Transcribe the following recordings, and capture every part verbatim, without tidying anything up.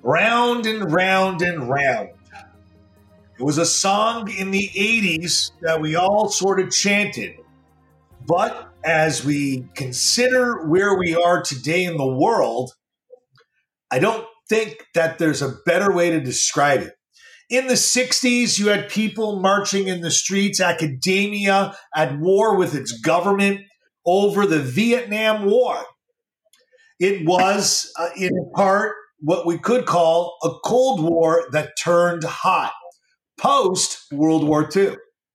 Round and round and round. It was a song in the eighties that we all sort of chanted. But as we consider where we are today in the world, I don't think that there's a better way to describe it. In the sixties, you had people marching in the streets, academia at war with its government over the Vietnam War. It was, uh, in part, what we could call a Cold War that turned hot post World War Two.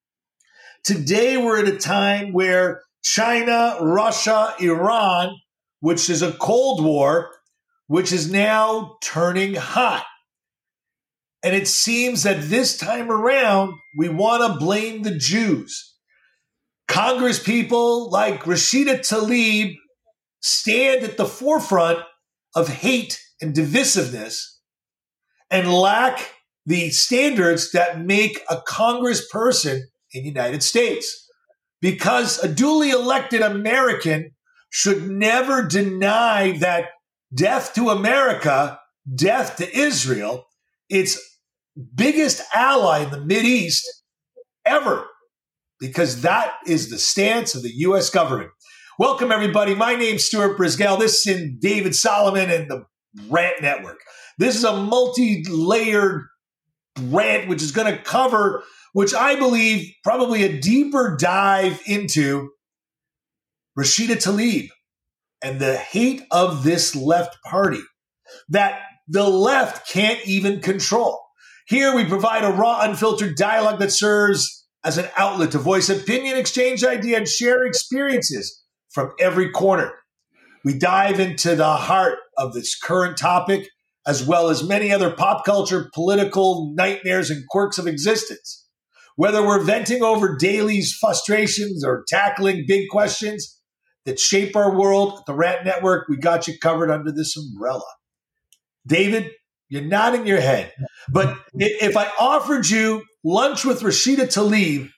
Today, we're at a time where China, Russia, Iran, which is a Cold War, which is now turning hot. And it seems that this time around, we want to blame the Jews. Congress people like Rashida Tlaib stand at the forefront of hate and divisiveness and lack the standards that make a congressperson in the United States. Because a duly elected American should never deny that death to America, death to Israel, its biggest ally in the Mideast ever, because that is the stance of the U S government. Welcome, everybody. My name's Stuart Brisgell. This is in David Solomon and the Rant Network. This is a multi-layered rant which is going to cover, which I believe probably a deeper dive into Rashida Tlaib and the hate of this left party that the left can't even control. Here we provide a raw, unfiltered dialogue that serves as an outlet to voice opinion, exchange ideas, and share experiences from every corner. We dive into the heart of this current topic, as well as many other pop culture, political nightmares, and quirks of existence. Whether we're venting over Daily's frustrations or tackling big questions that shape our world at the Rant Network, we got you covered under this umbrella. David, you're nodding your head. But if I offered you lunch with Rashida Tlaib,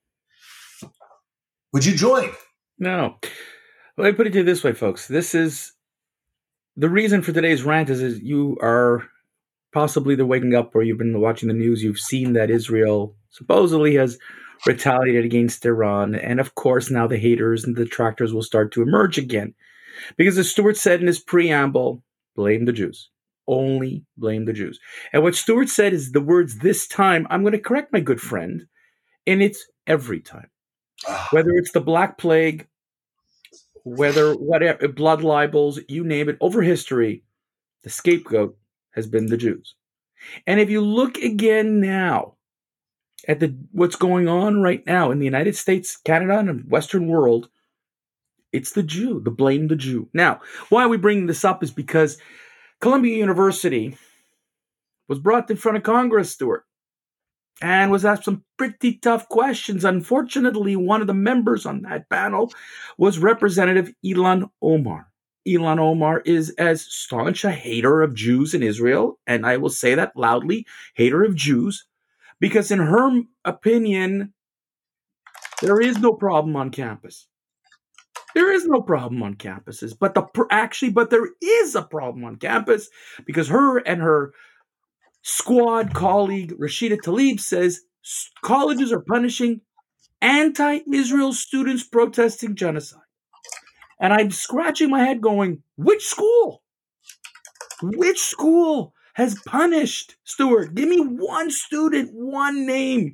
would you join? No. Let me put it to you this way, folks. This is the reason for today's rant is, is you are possibly either waking up or you've been watching the news. You've seen that Israel supposedly has retaliated against Iran. And of course, now the haters and the detractors will start to emerge again. Because as Stuart said in his preamble, blame the Jews. Only blame the Jews. And what Stuart said is the words this time, I'm going to correct my good friend, and it's every time. Whether it's the Black Plague, whether whatever, blood libels, you name it, over history, the scapegoat has been the Jews. And if you look again now at the what's going on right now in the United States, Canada, and the Western world, it's the Jew, the blame the Jew. Now, why are we bringing this up is because Columbia University was brought in front of Congress, Stuart, and was asked some pretty tough questions. Unfortunately, one of the members on that panel was Representative Ilhan Omar. Ilhan Omar is as staunch a hater of Jews in Israel, and I will say that loudly, hater of Jews, because in her opinion, there is no problem on campus. There is no problem on campuses, but the actually, but there is a problem on campus because her and her squad colleague Rashida Tlaib says colleges are punishing anti-Israel students protesting genocide. And I'm scratching my head going, which school? Which school has punished, Stuart? Give me one student, one name,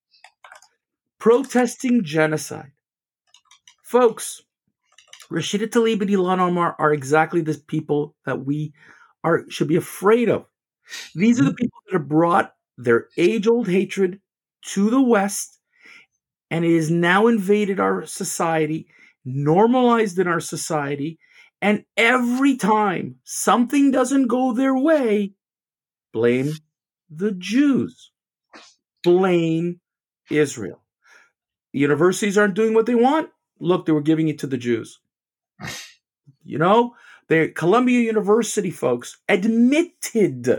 protesting genocide. Folks, Rashida Tlaib and Ilhan Omar are exactly the people that we are should be afraid of. These are the people that have brought their age-old hatred to the West, and it has now invaded our society, normalized in our society, and every time something doesn't go their way, blame the Jews. Blame Israel. The universities aren't doing what they want. Look, they were giving it to the Jews. You know, the Columbia University folks admitted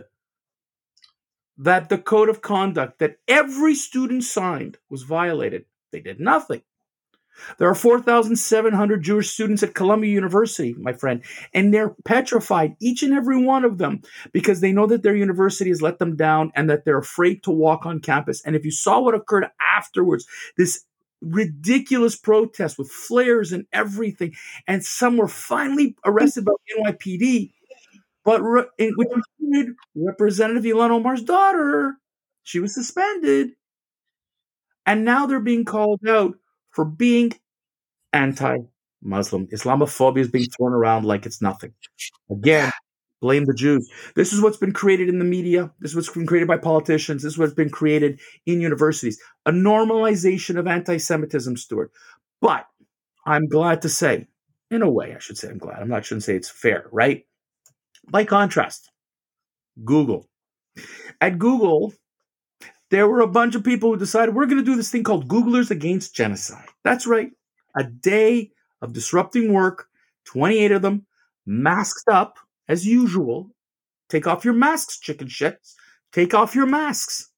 that the code of conduct that every student signed was violated. They did nothing. There are four thousand seven hundred Jewish students at Columbia University, my friend, and they're petrified, each and every one of them, because they know that their university has let them down and that they're afraid to walk on campus. And if you saw what occurred afterwards, this ridiculous protest with flares and everything, and some were finally arrested by N Y P D, but re- which included Representative Ilhan Omar's daughter. She was suspended. And now they're being called out for being anti-Muslim. Islamophobia is being thrown around like it's nothing. Again, blame the Jews. This is what's been created in the media. This is what's been created by politicians. This is what's been created in universities. A normalization of anti-Semitism, Stuart. But I'm glad to say, in a way, I should say I'm glad. I'm not shouldn't say it's fair, right? By contrast, Google. At Google, there were a bunch of people who decided we're going to do this thing called Googlers Against Genocide. That's right. A day of disrupting work, twenty-eight of them, masked up as usual. Take off your masks, chicken shits. Take off your masks.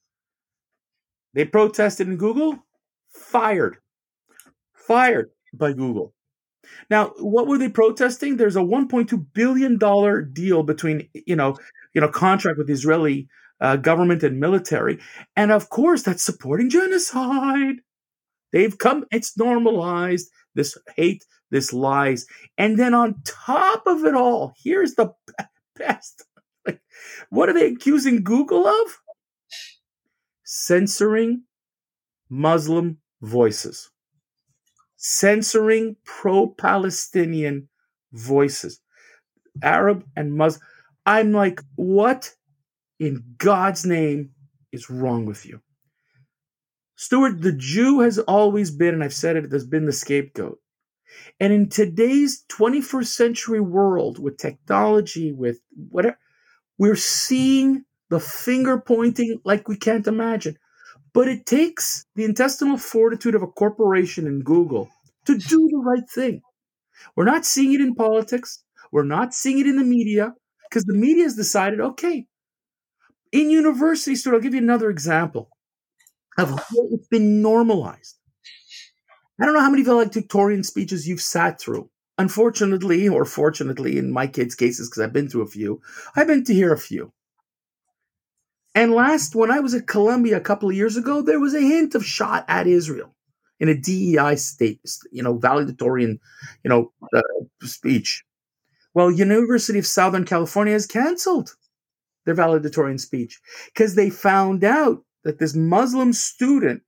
They protested in Google, fired. Fired by Google. Now, what were they protesting? There's a one point two billion dollars deal between, you know, you know, contract with the Israeli uh, government and military. And of course, that's supporting genocide. They've come, it's normalized, this hate, this lies. And then on top of it all, here's the best. Like, what are they accusing Google of? Censoring Muslim voices. Censoring pro-Palestinian voices. Arab and Muslim. I'm like, what in God's name is wrong with you? Stuart, the Jew has always been, and I've said it, has been the scapegoat. And in today's twenty-first century world, with technology, with whatever, we're seeing the finger pointing like we can't imagine. But it takes the intestinal fortitude of a corporation in Google to do the right thing. We're not seeing it in politics. We're not seeing it in the media, because the media has decided, okay, in universities, Stuart, I'll give you another example of how it's been normalized. I don't know how many valedictorian speeches you've sat through. Unfortunately, or fortunately, in my kids' cases, because I've been through a few, I've been to hear a few. And last, when I was at Columbia a couple of years ago, there was a hint of shot at Israel in a D E I state, you know, valedictorian, you know, uh, speech. Well, University of Southern California has canceled their valedictorian speech because they found out that this Muslim student,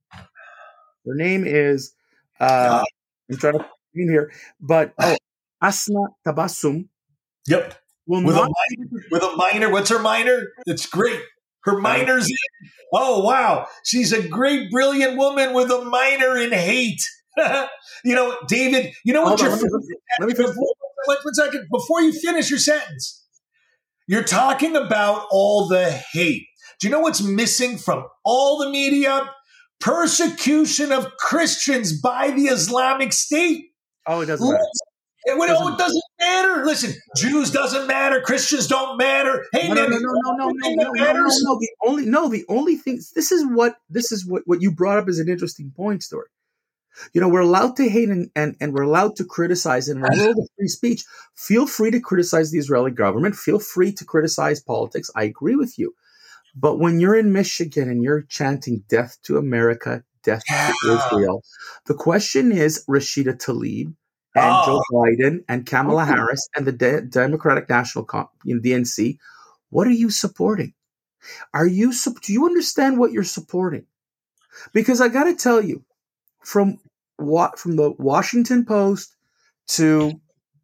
her name is, uh, I'm trying to in here, but oh, Asna Tabassum. Yep. With a, minor, with a minor. What's her minor? It's great. Her minor's in. Oh, wow. She's a great, brilliant woman with a minor in hate. You know, David, you know what you're... Let me, let me finish. One second. Before you finish your sentence, you're talking about all the hate. Do you know what's missing from all the media? Persecution of Christians by the Islamic State. Oh, it doesn't matter. It, it, doesn't, it doesn't matter. Listen, Jews doesn't matter. Christians don't matter. Hey, no, man, no, no, no, no, no, no, no, no, no. The only, no, the only thing. This is what this is what, what you brought up is an interesting point, Stuart. You know, we're allowed to hate and, and, and we're allowed to criticize. In a world of free speech, feel free to criticize the Israeli government. Feel free to criticize politics. I agree with you. But when you're in Michigan and you're chanting death to America, death to Israel, the question is Rashida Tlaib and oh. Joe Biden and Kamala okay. Harris and the De- Democratic National Con- you know, D N C, what are you supporting? Are you su- do you understand what you're supporting? Because I got to tell you, from what from the Washington Post to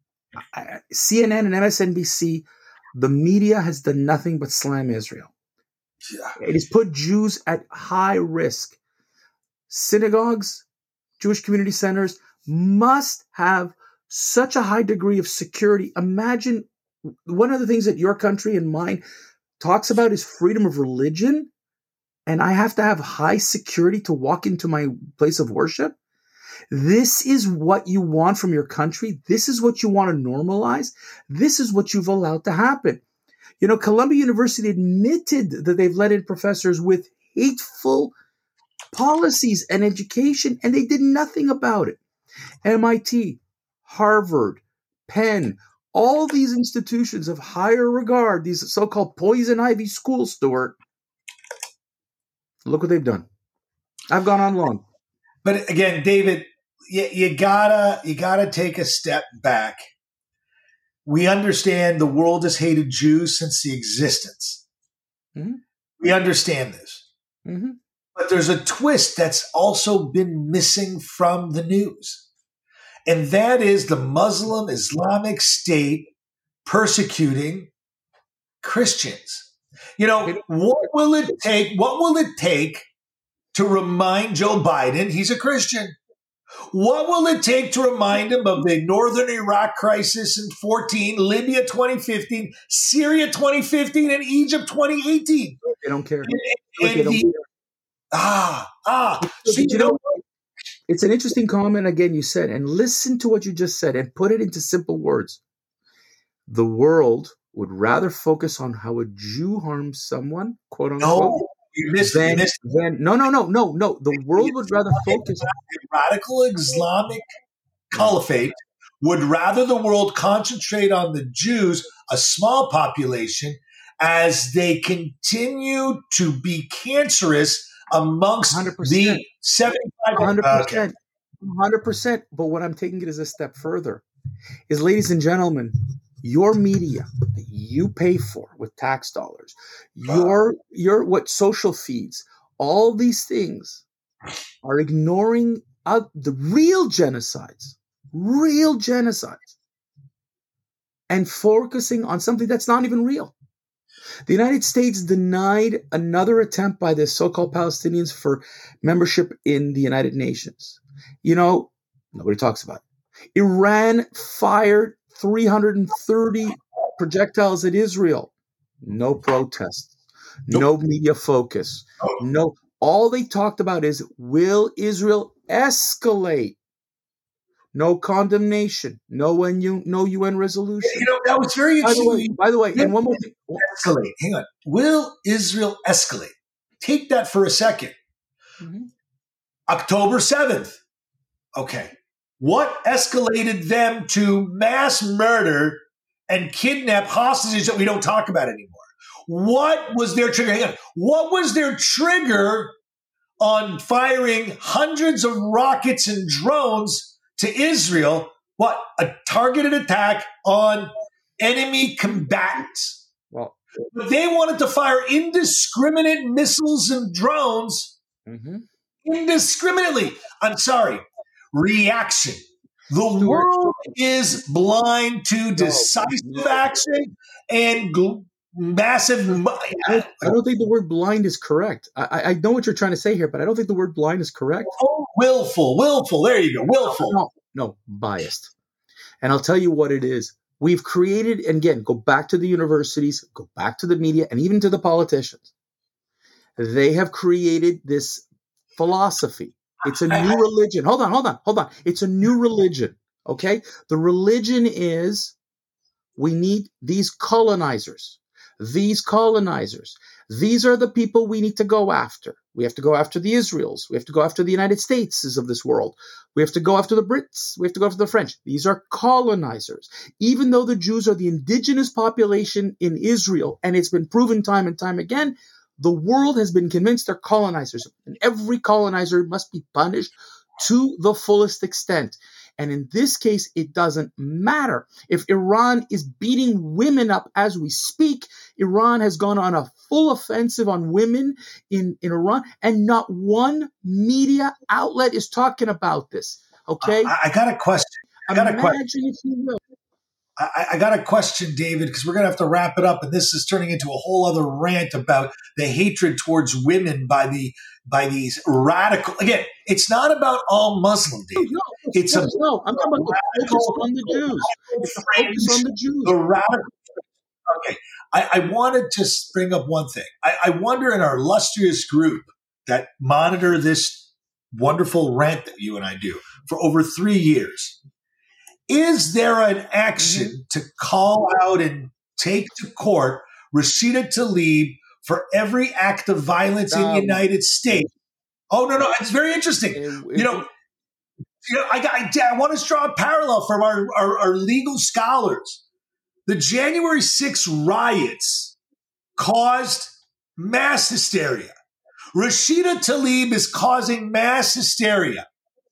C N N and M S N B C, the media has done nothing but slam Israel. Yeah. It has put Jews at high risk. Synagogues, Jewish community centers must have such a high degree of security. Imagine one of the things that your country and mine talks about is freedom of religion, and I have to have high security to walk into my place of worship. This is what you want from your country. This is what you want to normalize. This is what you've allowed to happen. You know, Columbia University admitted that they've let in professors with hateful policies and education, and they did nothing about it. M I T, Harvard, Penn, all these institutions of higher regard, these so-called poison ivy schools, Stuart, look what they've done. I've gone on long. But again, David, you, you gotta you gotta take a step back. We understand the world has hated Jews since the existence. Mm-hmm. We understand this. Mm-hmm. But there's a twist that's also been missing from the news. And that is the Muslim Islamic State persecuting Christians. You know, what will it take? What will it take to remind Joe Biden he's a Christian? What will it take to remind him of the northern Iraq crisis in fourteen, Libya twenty fifteen, Syria twenty fifteen, and Egypt twenty eighteen? They don't care. And, and they don't the, care. Ah, ah. So you know what? It's an interesting comment, again, you said, and listen to what you just said and put it into simple words. The world would rather focus on how a Jew harms someone, quote unquote. No, you missed, than, you missed. Than, no, no, no, no, no. The world would rather focus. The radical Islamic caliphate would rather the world concentrate on the Jews, a small population, as they continue to be cancerous amongst one hundred percent. The seventy-five one hundred percent. one hundred percent. But what I'm taking it is a step further is, ladies and gentlemen, your media that you pay for with tax dollars, your, your what social feeds, all these things are ignoring uh, the real genocides, real genocides, and focusing on something that's not even real. The United States denied another attempt by the so-called Palestinians for membership in the United Nations. You know, nobody talks about it. Iran fired three hundred thirty projectiles at Israel. No protests. Nope. No media focus. No. All they talked about is, will Israel escalate? No condemnation. No, U N, no U N resolution. You know, that was very interesting. By the way, by the way and one more thing. Escalate. Hang on. Will Israel escalate? Take that for a second. Mm-hmm. October seventh. Okay. What escalated them to mass murder and kidnap hostages that we don't talk about anymore? What was their trigger? Hang on. What was their trigger on firing hundreds of rockets and drones to Israel? What? A targeted attack on enemy combatants. Well, but they wanted to fire indiscriminate missiles and drones mm-hmm. indiscriminately. I'm sorry. Reaction. The Stuart, world is blind to decisive no. action and gl- massive. I don't, I don't think the word blind is correct. I, I know what you're trying to say here, but I don't think the word blind is correct. Oh, willful, willful. There you go. Willful. No, no, biased. And I'll tell you what it is. We've created, and again, go back to the universities, go back to the media, and even to the politicians. They have created this philosophy. It's a new religion. Hold on, hold on, hold on. It's a new religion, okay? The religion is we need these colonizers. These colonizers. These are the people we need to go after. We have to go after the Israels. We have to go after the United States of this world. We have to go after the Brits. We have to go after the French. These are colonizers. Even though the Jews are the indigenous population in Israel, and it's been proven time and time again, the world has been convinced they're colonizers, and every colonizer must be punished to the fullest extent. And in this case, it doesn't matter. If Iran is beating women up as we speak, Iran has gone on a full offensive on women in, in Iran, and not one media outlet is talking about this. Okay? I, I got a question. I got Imagine a question. if you will. I, I got a question, David, because we're going to have to wrap it up, and this is turning into a whole other rant about the hatred towards women by the by these radical. Again, it's not about all Muslim, David. No, it's no, a, no. I'm talking about the focus on the Jews. It's the focus on the Jews. The radical. Okay, I, I want to just bring up one thing. I, I wonder in our illustrious group that monitor this wonderful rant that you and I do for over three years. Is there an action mm-hmm. to call out and take to court Rashida Tlaib for every act of violence um, in the United States Oh, no, no. It's very interesting. It, it, you know, you know, I, I, I want to draw a parallel from our, our, our legal scholars. The January sixth riots caused mass hysteria. Rashida Tlaib is causing mass hysteria.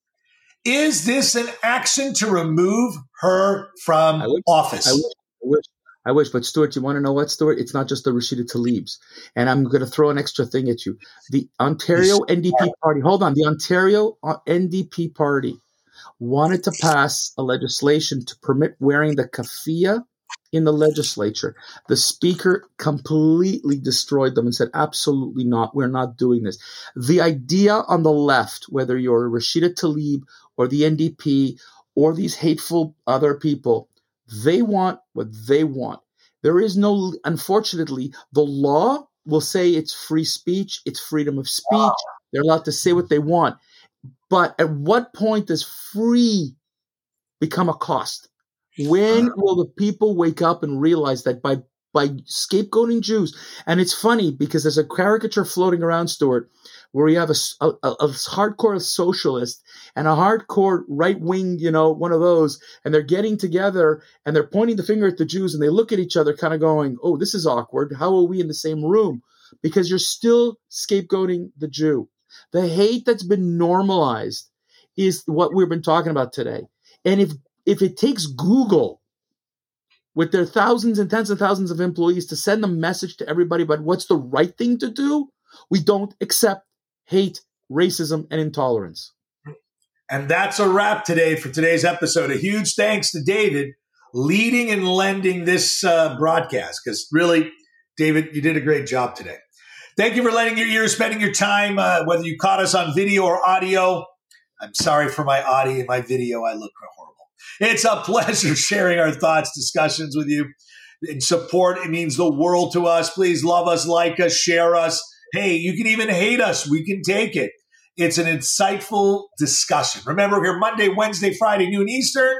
Is this an action to remove her from I wish, office? I wish, I wish, I wish. But Stuart, you want to know what, Stuart? It's not just the Rashida Tlaibs. And I'm going to throw an extra thing at you. The Ontario N D P party, hold on, the Ontario N D P party wanted to pass a legislation to permit wearing the keffiyeh in the legislature. The speaker completely destroyed them and said, absolutely not. We're not doing this. The idea on the left, whether you're Rashida Tlaib or the N D P or these hateful other people, they want what they want. There is no, unfortunately, the law will say it's free speech, it's freedom of speech. They're allowed to say what they want. But at what point does free become a cost? When will the people wake up and realize that by by scapegoating Jews? And it's funny because there's a caricature floating around, Stuart, where you have a, a, a hardcore socialist and a hardcore right-wing, you know, one of those, and they're getting together and they're pointing the finger at the Jews and they look at each other kind of going, oh, this is awkward. How are we in the same room? Because you're still scapegoating the Jew. The hate that's been normalized is what we've been talking about today. And if If it takes Google with their thousands and tens of thousands of employees to send a message to everybody about what's the right thing to do, we don't accept hate, racism, and intolerance. And that's a wrap today for today's episode. A huge thanks to David leading and lending this uh, broadcast, because really, David, you did a great job today. Thank you for lending your ears, spending your time, uh, whether you caught us on video or audio. I'm sorry for my audio and my video. I look horrible. It's a pleasure sharing our thoughts, discussions with you. In support, it means the world to us. Please love us, like us, share us. Hey, you can even hate us. We can take it. It's an insightful discussion. Remember, we're here Monday, Wednesday, Friday, noon Eastern.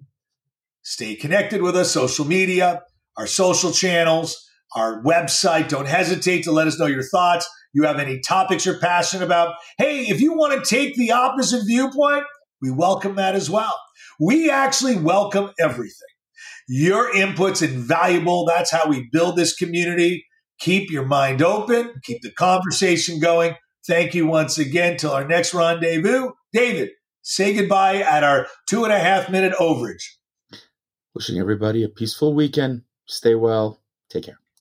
Stay connected with us, social media, our social channels, our website. Don't hesitate to let us know your thoughts. You have any topics you're passionate about. Hey, if you want to take the opposite viewpoint, we welcome that as well. We actually welcome everything. Your input's invaluable. That's how we build this community. Keep your mind open. Keep the conversation going. Thank you once again. Till our next rendezvous. David, say goodbye at our two and a half minute overage. Wishing everybody a peaceful weekend. Stay well. Take care.